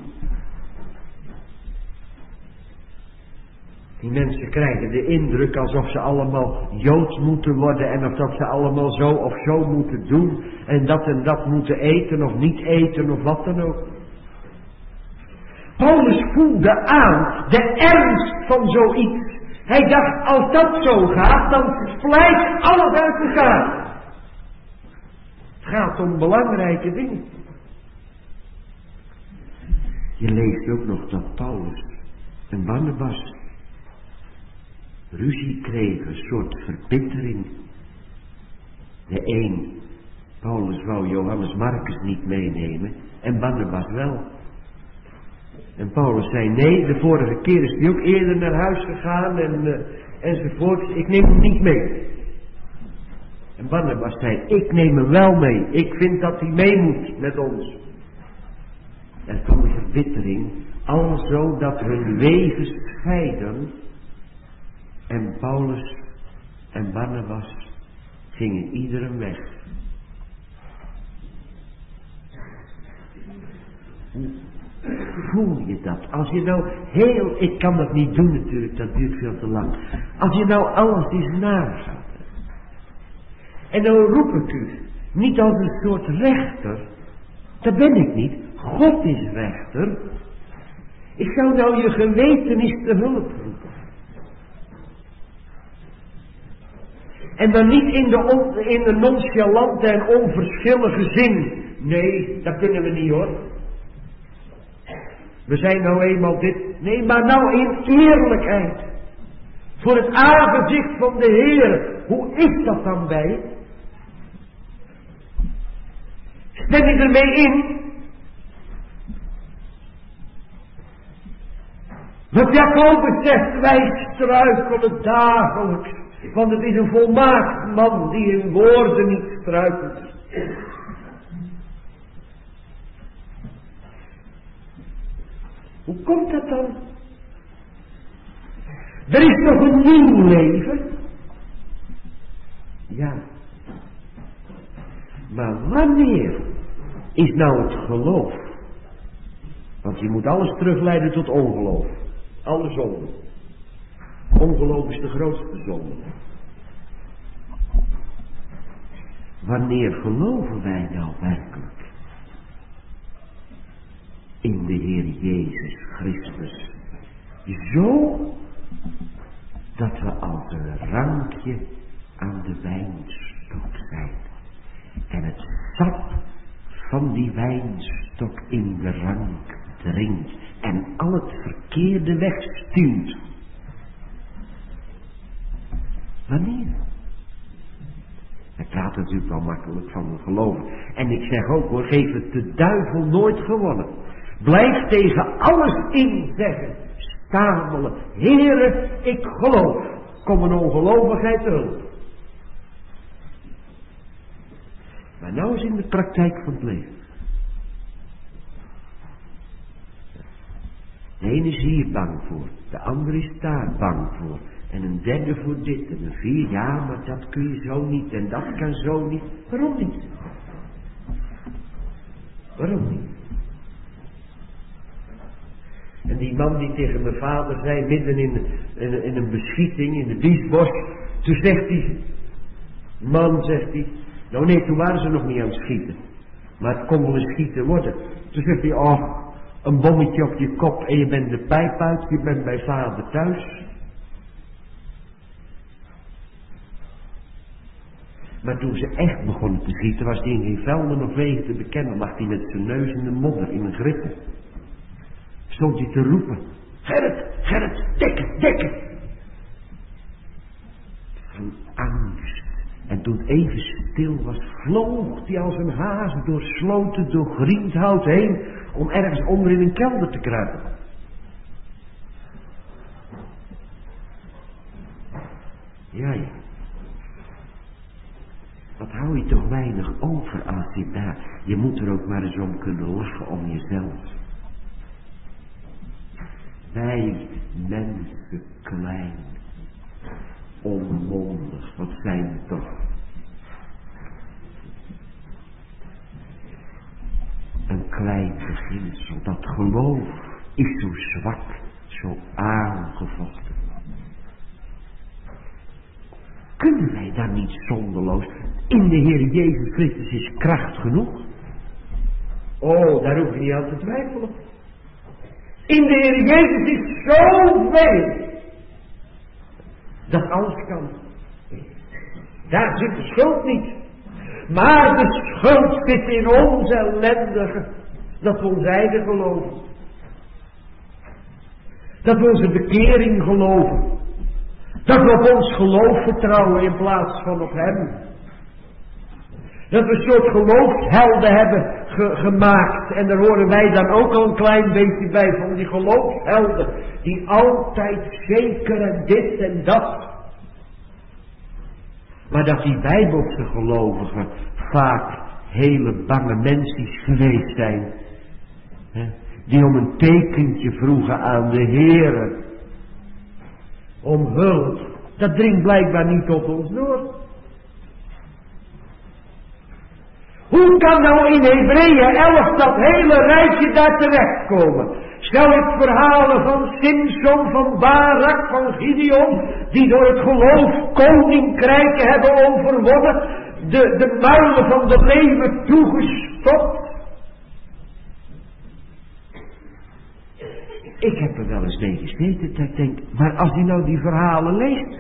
Speaker 1: Die mensen krijgen de indruk alsof ze allemaal Joods moeten worden en of dat ze allemaal zo of zo moeten doen en dat en dat moeten eten of niet eten of wat dan ook. Paulus voelde aan de ernst van zoiets. Hij dacht, als dat zo gaat, dan splijt alles uit elkaar. Het gaat om belangrijke dingen. Je leest ook nog dat Paulus en Barnabas ruzie kregen, een soort verbittering. De een, Paulus wou Johannes Marcus niet meenemen en Barnabas wel. En Paulus zei nee, de vorige keer is hij ook eerder naar huis gegaan en, uh, enzovoort. Ik neem hem niet mee. En Barnabas zei, ik neem hem wel mee. Ik vind dat hij mee moet met ons. Er kwam de verbittering, alzo dat hun wegen scheiden. En Paulus en Barnabas gingen ieder weg. Hoe voel je dat? Als je nou heel, ik kan dat niet doen natuurlijk, dat duurt veel te lang. Als je nou alles eens nagaat. En dan roep ik u, niet als een soort rechter, dat ben ik niet. God is rechter. Ik zou nou je geweten eens te hulp roepen. En dan niet in de, on, in de nonchalante en onverschillige zin. Nee, dat kunnen we niet hoor. We zijn nou eenmaal dit. Nee, maar nou in eerlijkheid. Voor het aangezicht van de Heer. Hoe is dat dan bij? Stem je ermee in? Wat Jacobus zegt, wij struikelen dagelijks. Want het is een volmaakt man die in woorden niet struikelt. Hoe komt dat dan? Er is toch een nieuw leven? Ja. Maar wanneer is nou het geloof? Want je moet alles terugleiden tot ongeloof. Alle zonden. Ongeloof is de grootste zonde. Wanneer geloven wij nou werkelijk in de Heer Jezus Christus? Zo dat we als een rankje aan de wijnstok zijn. En het sap van die wijnstok in de rank drinkt. En al het verkeerde wegstuwt. Wanneer? Hij praat natuurlijk wel makkelijk van geloven. En ik zeg ook hoor, geef het de duivel nooit gewonnen. Blijf tegen alles in zeggen. Stamelen. Heere, ik geloof. Kom een ongelovigheid terug. Maar nou is in de praktijk van het leven. De ene is hier bang voor. De andere is daar bang voor. En een derde voor dit. En een vier, ja, maar dat kun je zo niet. En dat kan zo niet. Waarom niet? Waarom niet? En die man die tegen mijn vader zei, midden in, in, in een beschieting, in de Biesbos. Toen zegt hij, man, zegt hij. Nou nee, toen waren ze nog niet aan het schieten. Maar het kon wel eens schieten worden. Toen zegt hij, oh, een bommetje op je kop en je bent de pijp uit. Je bent bij vader thuis. Maar toen ze echt begonnen te schieten, was hij in geen velden of wegen te bekennen. Lag hij met zijn neus in de modder, in een grippen. Stond hij te roepen. Gerrit, Gerrit, dekken, dekken. Van angst. En toen het even stil was, vloog hij als een haas door sloten, door griendhout heen, om ergens onder in een kelder te kruipen. Ja, ja. Wat hou je toch weinig over als je daar... Je moet er ook maar eens om kunnen lachen om jezelf. Wij mensen klein. Onmondig. Wat zijn we toch. Een klein beginsel. Dat geloof is zo zwak. Zo aangevochten. Kunnen wij daar niet zonderloos? In de Heer Jezus Christus is kracht genoeg. Oh, daar hoef je niet aan te twijfelen. In de Heer Jezus is zoveel. Dat alles kan. Daar zit de schuld niet. Maar de schuld zit in ons ellendige. Dat we ons eigen geloven. Dat we onze bekering geloven. Dat we op ons geloof vertrouwen in plaats van op hem. Dat we een soort geloofshelden hebben ge- gemaakt. En daar horen wij dan ook al een klein beetje bij. Van die geloofshelden. Die altijd zeker en dit en dat. Maar dat die bijbelse gelovigen vaak hele bange mensen geweest zijn. Hè, die om een tekentje vroegen aan de Heere. Om hulp. Dat dringt blijkbaar niet tot ons door. Hoe kan nou in Hebreeën elf dat hele rijtje daar terechtkomen? Stel ik verhalen van Simson, van Barak, van Gideon, die door het geloof koninkrijken hebben overwonnen, de, de muilen van de leeuwen toegestopt. Ik heb er wel eens mee gezeten dat ik denk, maar als je nou die verhalen leest.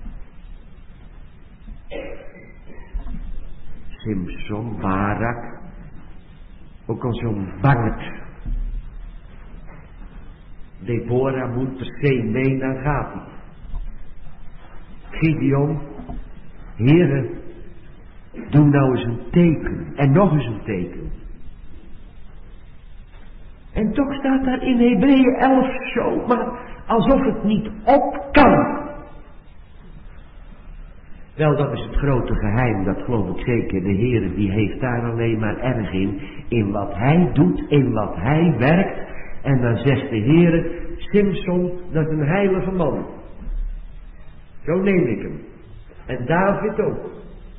Speaker 1: Simson, Barak, ook al zo'n bangert. Deborah moet per se mee, dan gaat hij. Gideon, Heere, doe nou eens een teken. En nog eens een teken. En toch staat daar in Hebreeën elf zo, maar alsof het niet op kan. Wel, dat is het grote geheim, dat geloof ik zeker. De Heere die heeft daar alleen maar erg in. In wat hij doet, in wat hij werkt. En dan zegt de Heere, Simson, dat is een heilige man. Zo neem ik hem. En David ook.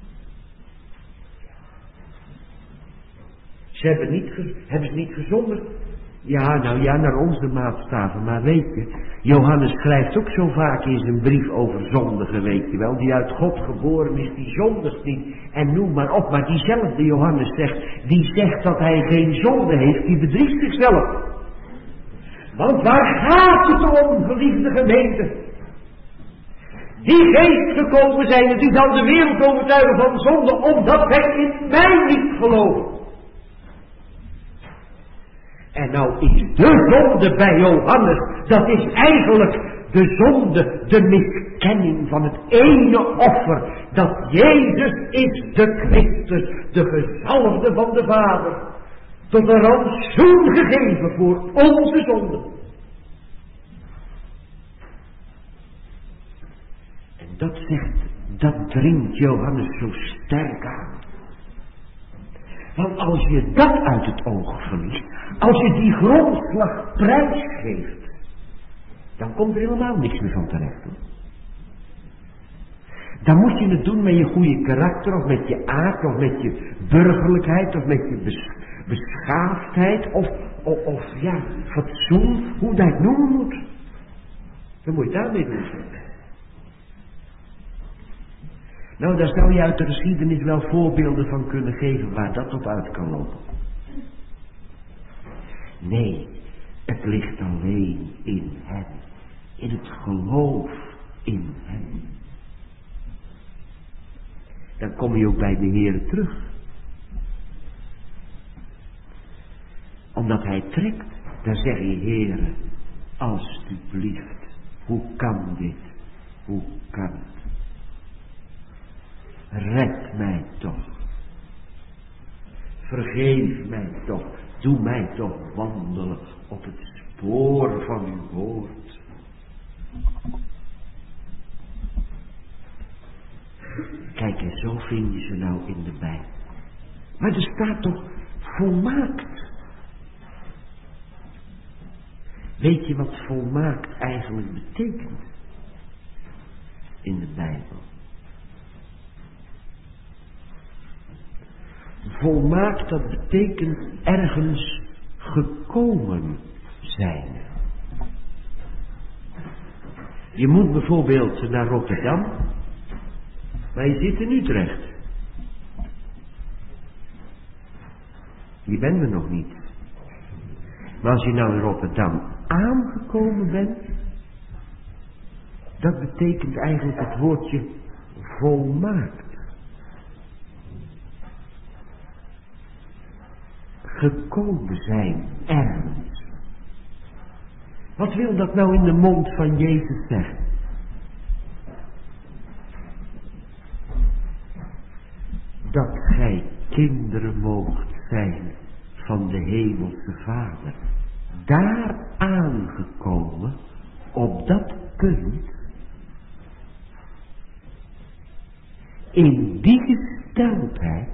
Speaker 1: Ze hebben, niet ge- hebben ze niet gezondigd. Ja, nou ja, naar onze maatstaven. Maar weet je, Johannes schrijft ook zo vaak in zijn brief over zondigen, weet je wel. Die uit God geboren is, die zondigt niet. En noem maar op. Maar diezelfde Johannes zegt, die zegt dat hij geen zonde heeft, die bedriegt zichzelf. Want waar gaat het om, geliefde gemeente? Die geest gekomen zijn, het die zal de wereld overtuigen van zonde, omdat hij in mij niet gelooft. En nou is de zonde bij Johannes, dat is eigenlijk de zonde, de miskenning van het ene offer, dat Jezus is de Christus, de gezalfde van de Vader, tot een rantsoen gegeven voor onze zonde. En dat zegt, dat dringt Johannes zo sterk aan. Want als je dat uit het oog verliest, als je die grondslag prijsgeeft, dan komt er helemaal niks meer van terecht. Hoor. Dan moet je het doen met je goede karakter, of met je aard, of met je burgerlijkheid, of met je bes- beschaafdheid, of, of, of ja, fatsoen, hoe dat noemen moet. Dan moet je daarmee doen. Nou, daar zou je uit de geschiedenis wel voorbeelden van kunnen geven waar dat op uit kan lopen. Nee, het ligt alleen in hem. In het geloof in hem. Dan kom je ook bij de Heer terug. Omdat hij trekt, dan zeg je, Heere, alstublieft, hoe kan dit? Hoe kan het? Red mij toch. Vergeef mij toch. Doe mij toch wandelen op het spoor van uw woord. Kijk, en zo vind je ze nou in de Bijbel. Maar er staat toch volmaakt. Weet je wat volmaakt eigenlijk betekent? In de Bijbel. Volmaakt, dat betekent ergens gekomen zijn. Je moet bijvoorbeeld naar Rotterdam, maar je zit in Utrecht. Je bent er nog niet. Maar als je nou in Rotterdam aangekomen bent, dat betekent eigenlijk het woordje volmaakt. Gekomen zijn ergens. Wat wil dat nou in de mond van Jezus zeggen? Dat gij kinderen moogt zijn van de hemelse Vader. Daar aangekomen, op dat punt, in die gesteldheid,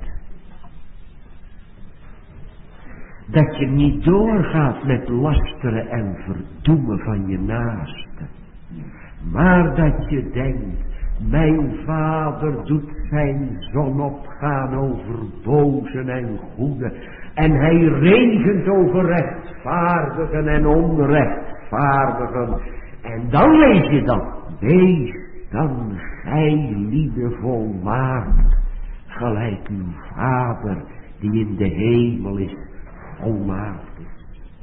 Speaker 1: dat je niet doorgaat met lasteren en verdoemen van je naaste. Maar dat je denkt, mijn Vader doet zijn zon opgaan over bozen en goeden. En hij regent over rechtvaardigen en onrechtvaardigen. En dan lees je dat. Wees dan gij lieden volmaakt, gelijk uw Vader die in de hemel is, volmaakt is.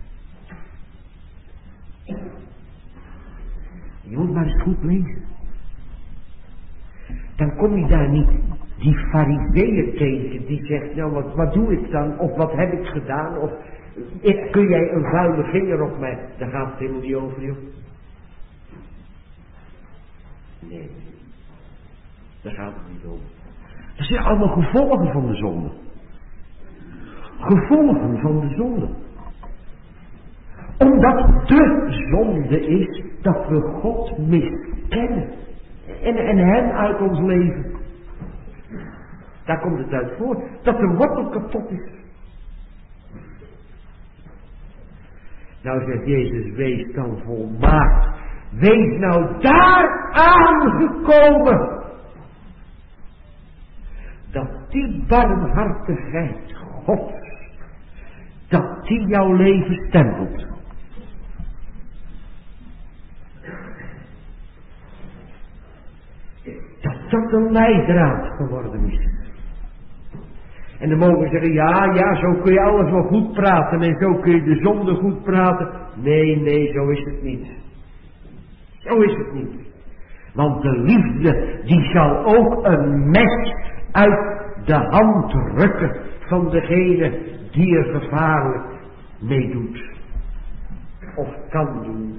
Speaker 1: Je moet maar eens goed lezen. Dan kom je daar niet die farizeeën tegen die zegt, nou wat, wat doe ik dan? Of wat heb ik gedaan? Of ik, kun jij een vuile vinger op mij? Daar gaat het helemaal niet over, joh. Nee, daar gaat het niet over. Dat zijn allemaal gevolgen van de zonde. Gevolgen van de zonde. Omdat de zonde is dat we God miskennen. En, en hem uit ons leven. Daar komt het uit voort. Dat de wortel kapot is. Nou zegt Jezus, wees dan volmaakt. Wees nou daar aangekomen. Dat die barmhartigheid God, dat die jouw leven stempelt. Dat dat een leidraad geworden is. En dan mogen we zeggen, ja, ja, zo kun je alles wel goed praten en zo kun je de zonde goed praten. Nee, nee, zo is het niet. Zo is het niet. Want de liefde, die zal ook een mes uit de hand rukken van degene die er gevaarlijk mee doet. Of kan doen.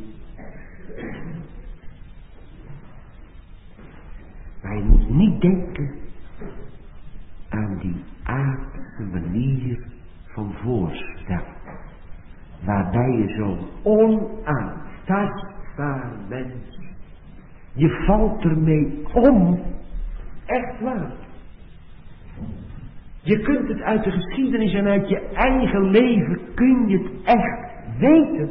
Speaker 1: Maar je moet niet denken aan die aardse manier van voorstellen. Waarbij je zo'n onaantastbaar mens, je valt ermee om. Echt waar. Je kunt het uit de geschiedenis en uit je eigen leven kun je het echt weten.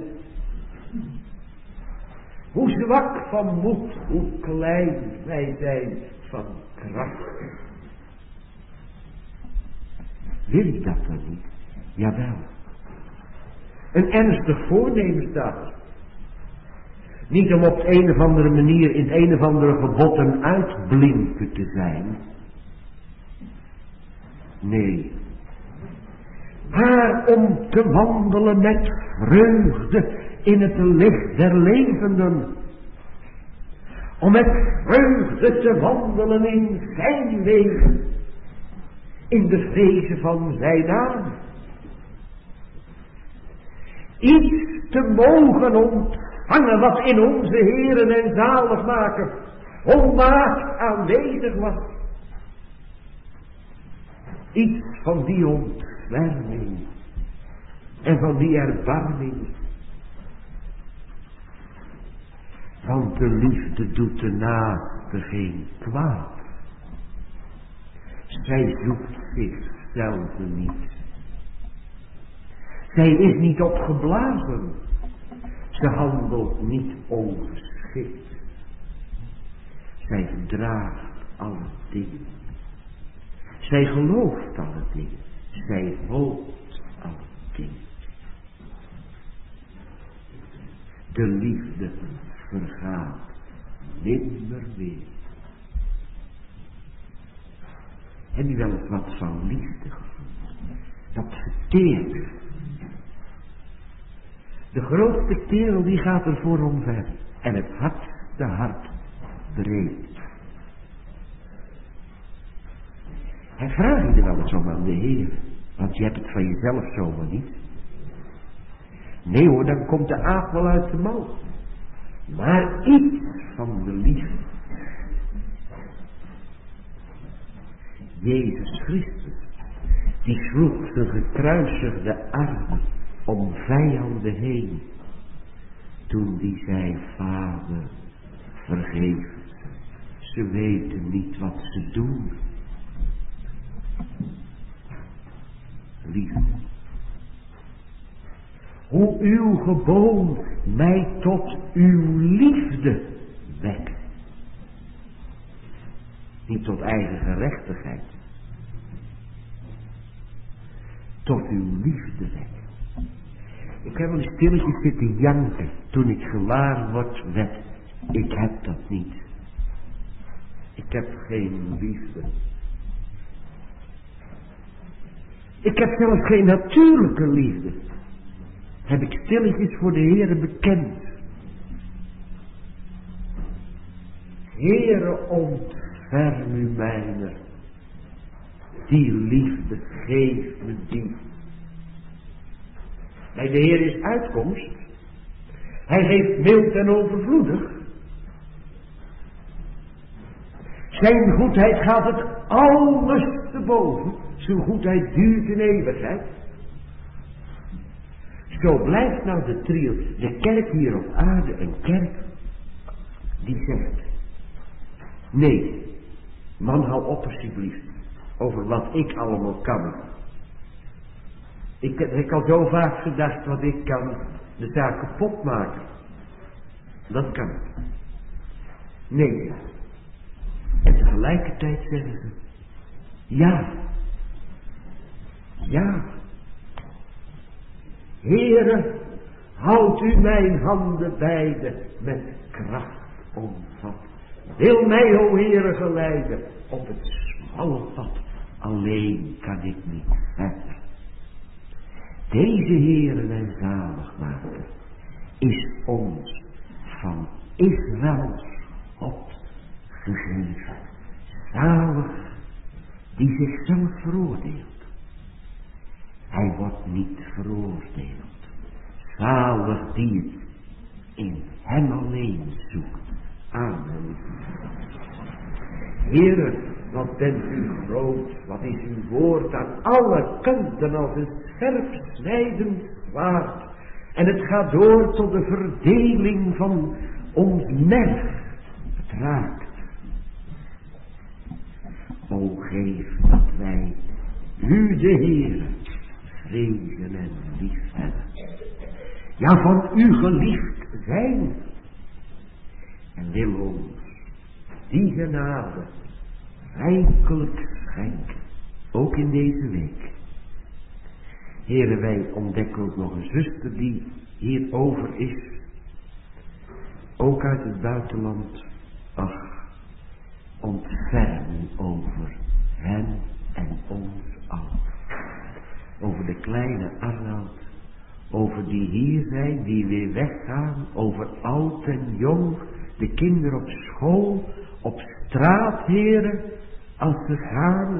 Speaker 1: Hoe zwak van moed, hoe klein wij zijn van kracht. Wil je dat dan niet? Jawel. Een ernstig voornemen staat er. Niet om op de een of andere manier in het een of andere gebod een uitblinker te zijn. Nee. Maar om te wandelen met vreugde in het licht der levenden. Om met vreugde te wandelen in zijn wegen. In de vrezen van zijn naam. Iets te mogen ontvangen wat in onze Heeren en Zaligmaker volmaakt aanwezig was. Iets van die ontferming en van die erbarming. Want de liefde doet de naaste geen kwaad. Zij zoekt zichzelf niet. Zij is niet opgeblazen. Ze handelt niet ongeschikt. Zij verdraagt alle dingen. Zij gelooft alle dingen. Zij hoopt alle dingen. De liefde vergaat nimmer weer. Heb je wel eens wat van liefde gevoeld? Dat verteert. De grootste kerel die gaat er voor omver. En het hardste hart breekt. En vraag je er wel eens om aan de Heer. Want je hebt het van jezelf zomaar niet. Nee hoor, dan komt de aap wel uit de mouw. Maar iets van de liefde. Jezus Christus, die sloeg zijn gekruisigde armen om vijanden heen. Toen die zei, Vader, vergeef. Ze weten niet wat ze doen. Liefde. Hoe uw geboon mij tot uw liefde wekt. Niet tot eigen gerechtigheid. Tot uw liefde wekt. Ik heb wel eens stilletjes zitten janken toen ik gewaar word werd. Ik heb dat niet. Ik heb geen liefde. Ik heb zelfs geen natuurlijke liefde. Heb ik stilletjes voor de Heere bekend. Heere, ontferm u mijner. Die liefde, geef me die. Bij de Heer is uitkomst. Hij geeft mild en overvloedig. Zijn goedheid gaat het alles te boven. Zijn goedheid duurt in eeuwigheid. Zo blijft nou de trio, de kerk hier op aarde, een kerk die zegt, nee, man hou op alsjeblieft, over wat ik allemaal kan. Ik heb al zo vaak gedacht wat ik kan, de zaak kapot maken. Dat kan niet. Nee. En tegelijkertijd zeggen ze, ja. Ja. Heere, houd u mijn handen beide met kracht omvat. Wil mij, o Heere, geleiden op het smalle pad. Alleen kan ik niet verder. Deze Heere en zaligmaker is ons van Israëls God gegeven. Zalig die zichzelf veroordeelt. Hij wordt niet veroordeeld. Zalig die het in hem alleen zoekt. Amen. Heere, wat bent u groot, wat is uw woord aan alle kanten als een scherp snijdend zwaard. En het gaat door tot de verdeling van ons merg. Het raakt. O geef dat wij u de Heere vrezen en liefhebben. Ja, van u geliefd zijn. En wil ons die genade rijkelijk schenken. Ook in deze week. Heren, wij ontdekken ook nog een zuster die hierover is. Ook uit het buitenland. Ach, ontfermen over hen en ons allen. Over de kleine Arnoud. Over die hier zijn, die weer weggaan. Over oud en jong. De kinderen op school. Op straat, heren. Als ze gaan.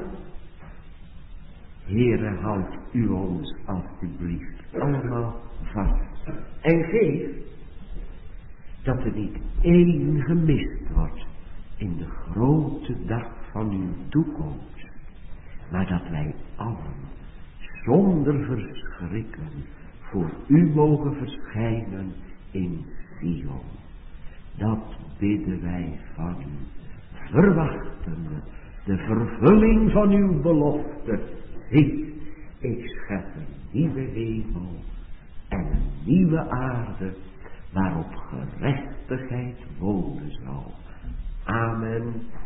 Speaker 1: Heren, houd u ons alstublieft allemaal vast. En geef dat er niet één gemist wordt in de grote dag van uw toekomst. Maar dat wij allen zonder verschrikken voor u mogen verschijnen in Sion. Dat bidden wij van u, verwachtende de vervulling van uw belofte. Zie, ik schep een nieuwe hemel en een nieuwe aarde, waarop gerechtigheid wonen zal. Amen.